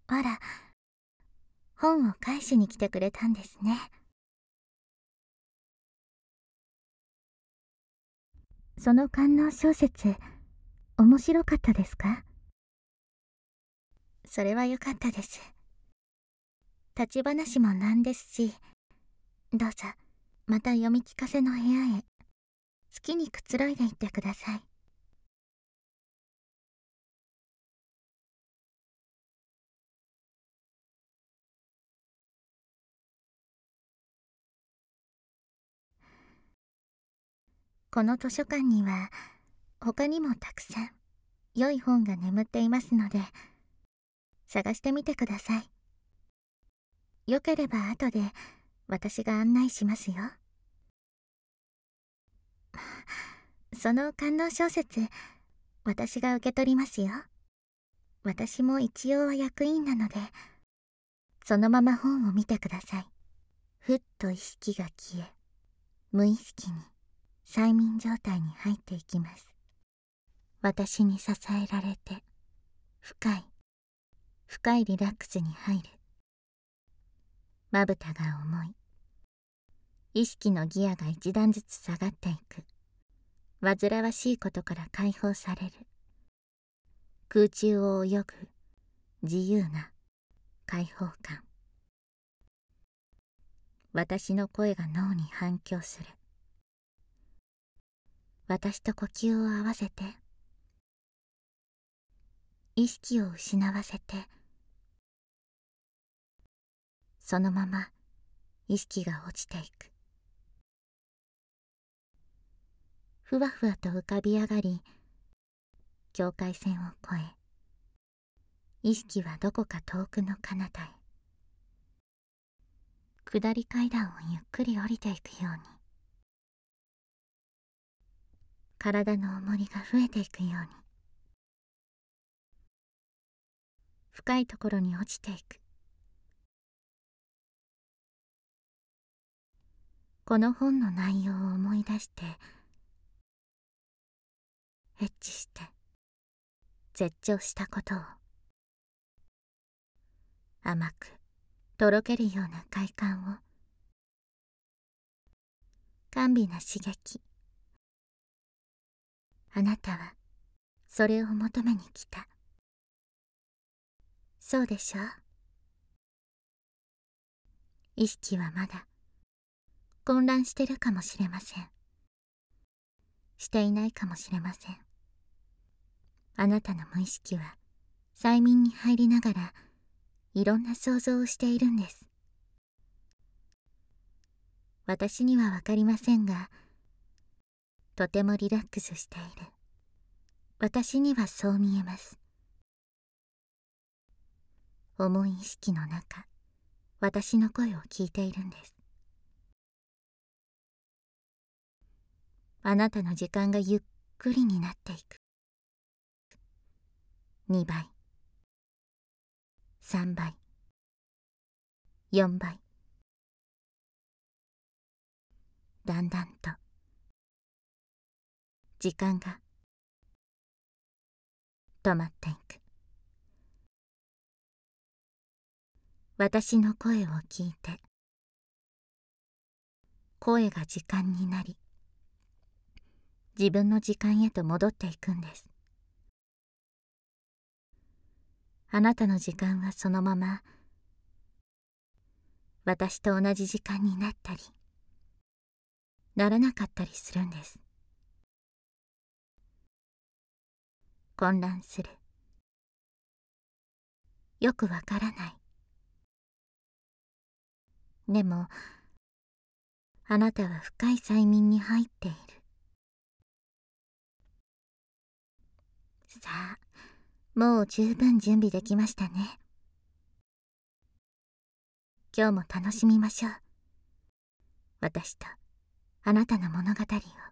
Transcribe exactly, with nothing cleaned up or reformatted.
あら、本を返しに来てくれたんですね。その官能小説、面白かったですか？それはよかったです。立ち話もなんですし、どうぞ、また読み聞かせの部屋へ、好きにくつろいでいってください。この図書館には、他にもたくさん、良い本が眠っていますので、探してみてください。よければ後で、私が案内しますよ。その官能小説、私が受け取りますよ。私も一応は役員なので、そのまま本を見てください。ふっと意識が消え、無意識に催眠状態に入っていきます。私に支えられて、深い、深いリラックスに入る。まぶたが重い。意識のギアが一段ずつ下がっていく。煩わしいことから解放される。空中を泳ぐ自由な解放感。私の声が脳に反響する。私と呼吸を合わせて、意識を失わせて、そのまま意識が落ちていく。ふわふわと浮かび上がり、境界線を越え、意識はどこか遠くの彼方へ。下り階段をゆっくり降りていくように、体の重りが増えていくように、深いところに落ちていく。この本の内容を思い出して、エッチして、絶頂したことを、甘く、とろけるような快感を、甘美な刺激。あなたは、それを求めに来た。そうでしょう？意識はまだ、混乱してるかもしれません。していないかもしれません。あなたの無意識は、催眠に入りながら、いろんな想像をしているんです。私にはわかりませんが、とてもリラックスしている。私にはそう見えます。重い意識の中、私の声を聞いているんです。あなたの時間がゆっくりになっていく。にばい、さんばい、よんばい。だんだんと、時間が止まっていく。私の声を聞いて、声が時間になり、自分の時間へと戻っていくんです。あなたの時間はそのまま、私と同じ時間になったり、ならなかったりするんです。混乱する。よくわからない。でも、あなたは深い催眠に入っている。さあ、もう十分準備できましたね。今日も楽しみましょう。私とあなたの物語を。